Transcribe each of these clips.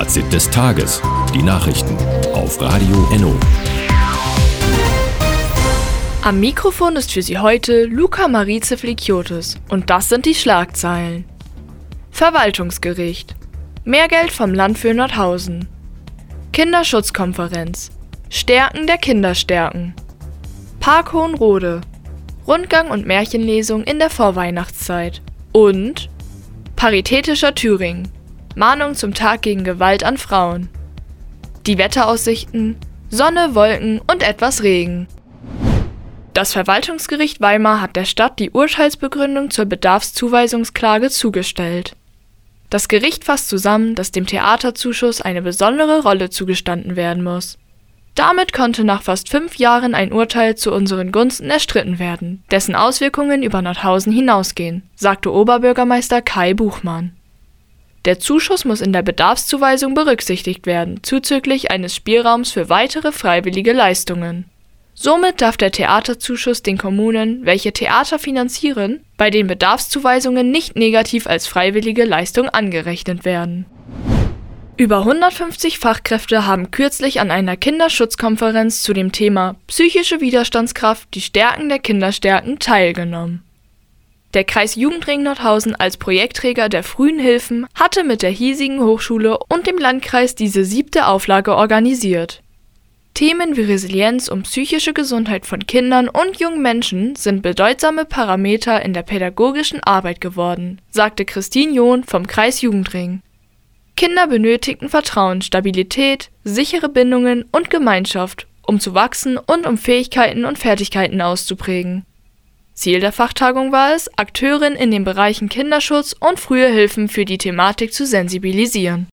Fazit des Tages. Die Nachrichten auf Radio Enno. Am Mikrofon ist für Sie heute Luca Marice Flikiotis und das sind die Schlagzeilen. Verwaltungsgericht. Mehr Geld vom Land für Nordhausen. Kinderschutzkonferenz. Stärken der Kinderstärken. Park Hohenrode. Rundgang und Märchenlesung in der Vorweihnachtszeit. Und Paritätischer Thüringen. Mahnung zum Tag gegen Gewalt an Frauen. Die Wetteraussichten: Sonne, Wolken und etwas Regen. Das Verwaltungsgericht Weimar hat der Stadt die Urteilsbegründung zur Bedarfszuweisungsklage zugestellt. Das Gericht fasst zusammen, dass dem Theaterzuschuss eine besondere Rolle zugestanden werden muss. Damit konnte nach fast 5 Jahren ein Urteil zu unseren Gunsten erstritten werden, dessen Auswirkungen über Nordhausen hinausgehen, sagte Oberbürgermeister Kai Buchmann. Der Zuschuss muss in der Bedarfszuweisung berücksichtigt werden, zuzüglich eines Spielraums für weitere freiwillige Leistungen. Somit darf der Theaterzuschuss den Kommunen, welche Theater finanzieren, bei den Bedarfszuweisungen nicht negativ als freiwillige Leistung angerechnet werden. Über 150 Fachkräfte haben kürzlich an einer Kinderschutzkonferenz zu dem Thema Psychische Widerstandskraft, die Stärken der Kinderstärken teilgenommen. Der Kreis Jugendring Nordhausen als Projektträger der frühen Hilfen hatte mit der hiesigen Hochschule und dem Landkreis diese 7. Auflage organisiert. Themen wie Resilienz und psychische Gesundheit von Kindern und jungen Menschen sind bedeutsame Parameter in der pädagogischen Arbeit geworden, sagte Christine John vom Kreis Jugendring. Kinder benötigten Vertrauen, Stabilität, sichere Bindungen und Gemeinschaft, um zu wachsen und um Fähigkeiten und Fertigkeiten auszuprägen. Ziel der Fachtagung war es, Akteurinnen in den Bereichen Kinderschutz und frühe Hilfen für die Thematik zu sensibilisieren.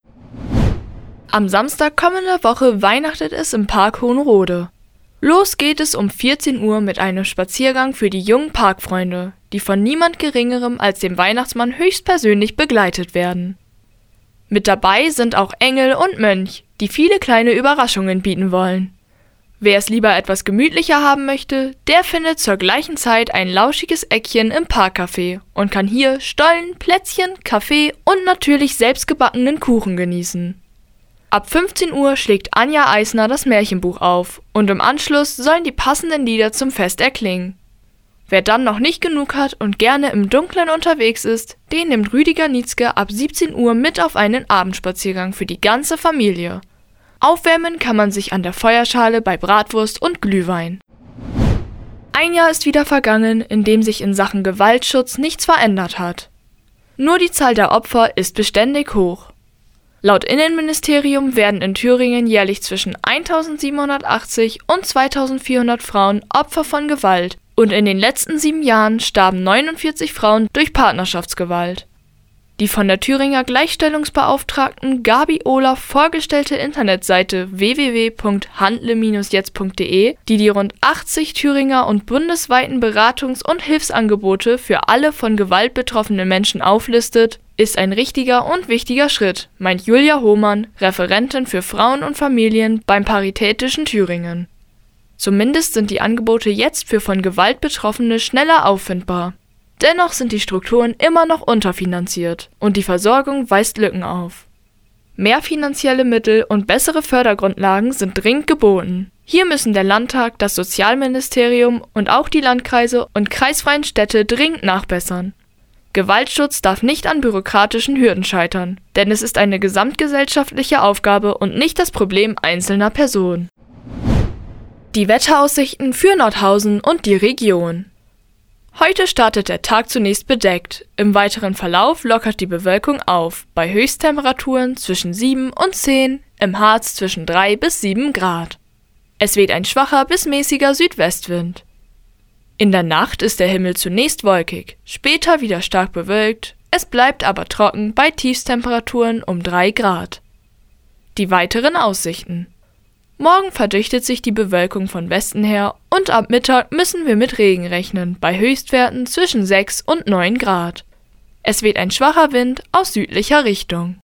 Am Samstag kommender Woche weihnachtet es im Park Hohenrode. Los geht es um 14 Uhr mit einem Spaziergang für die jungen Parkfreunde, die von niemand Geringerem als dem Weihnachtsmann höchstpersönlich begleitet werden. Mit dabei sind auch Engel und Mönch, die viele kleine Überraschungen bieten wollen. Wer es lieber etwas gemütlicher haben möchte, der findet zur gleichen Zeit ein lauschiges Eckchen im Parkcafé und kann hier Stollen, Plätzchen, Kaffee und natürlich selbstgebackenen Kuchen genießen. Ab 15 Uhr schlägt Anja Eisner das Märchenbuch auf und im Anschluss sollen die passenden Lieder zum Fest erklingen. Wer dann noch nicht genug hat und gerne im Dunkeln unterwegs ist, den nimmt Rüdiger Nietzsche ab 17 Uhr mit auf einen Abendspaziergang für die ganze Familie. Aufwärmen kann man sich an der Feuerschale bei Bratwurst und Glühwein. Ein Jahr ist wieder vergangen, in dem sich in Sachen Gewaltschutz nichts verändert hat. Nur die Zahl der Opfer ist beständig hoch. Laut Innenministerium werden in Thüringen jährlich zwischen 1.780 und 2.400 Frauen Opfer von Gewalt und in den letzten 7 Jahren starben 49 Frauen durch Partnerschaftsgewalt. Die von der Thüringer Gleichstellungsbeauftragten Gabi Olaf vorgestellte Internetseite www.handle-jetzt.de, die rund 80 Thüringer und bundesweiten Beratungs- und Hilfsangebote für alle von Gewalt betroffene Menschen auflistet, ist ein richtiger und wichtiger Schritt, meint Julia Hohmann, Referentin für Frauen und Familien beim Paritätischen Thüringen. Zumindest sind die Angebote jetzt für von Gewalt Betroffene schneller auffindbar. Dennoch sind die Strukturen immer noch unterfinanziert und die Versorgung weist Lücken auf. Mehr finanzielle Mittel und bessere Fördergrundlagen sind dringend geboten. Hier müssen der Landtag, das Sozialministerium und auch die Landkreise und kreisfreien Städte dringend nachbessern. Gewaltschutz darf nicht an bürokratischen Hürden scheitern, denn es ist eine gesamtgesellschaftliche Aufgabe und nicht das Problem einzelner Personen. Die Wetteraussichten für Nordhausen und die Region. Heute startet der Tag zunächst bedeckt. Im weiteren Verlauf lockert die Bewölkung auf, bei Höchsttemperaturen zwischen 7 und 10, im Harz zwischen 3 bis 7 Grad. Es weht ein schwacher bis mäßiger Südwestwind. In der Nacht ist der Himmel zunächst wolkig, später wieder stark bewölkt, es bleibt aber trocken bei Tiefstemperaturen um 3 Grad. Die weiteren Aussichten. Morgen verdichtet sich die Bewölkung von Westen her und ab Mittag müssen wir mit Regen rechnen, bei Höchstwerten zwischen 6 und 9 Grad. Es weht ein schwacher Wind aus südlicher Richtung.